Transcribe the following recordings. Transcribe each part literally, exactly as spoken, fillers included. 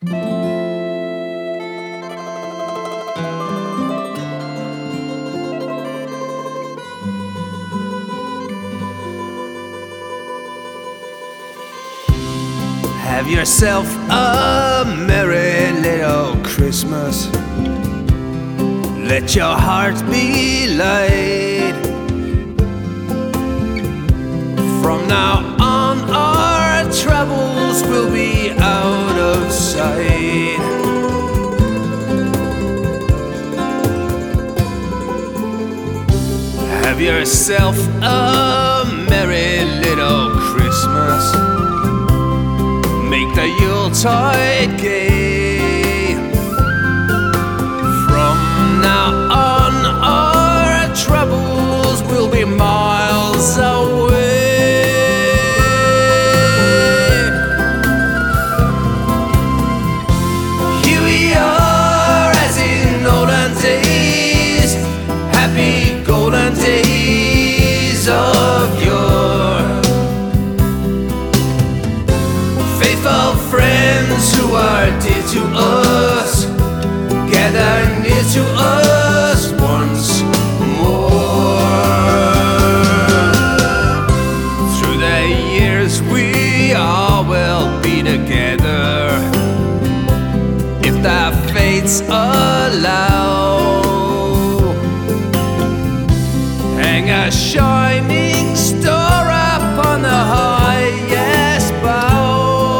Have yourself a merry little Christmas. Let your heart be light. From now on, our troubles will be out of sight. Have yourself a merry little Christmas. Make the Yuletide gay. From now on, our troubles will be miles away. Here we are, as in olden days, happy golden days of yore. Faithful friends who are dear to us, gather near to us once more. Through the years we all will be together, if the fates allow. Hang a shining star up on the highest bough,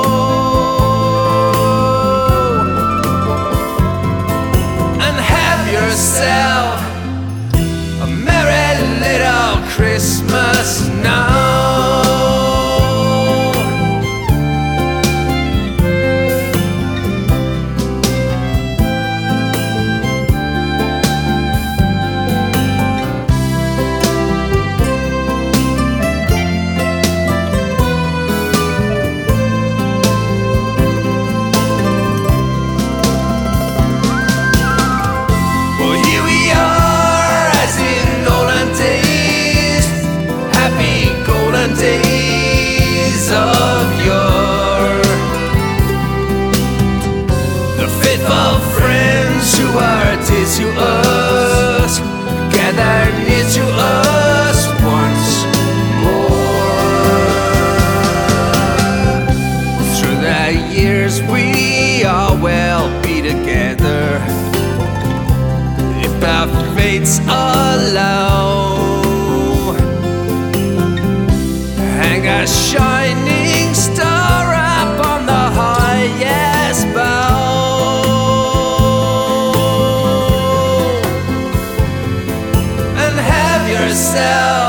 yourself a merry little Christmas now. Days of yore, the faithful friends who are dear to us, gather near to us once more. Through the years we all will be together, if the fates allow. Hang a shining star up on the highest bough, and have yourself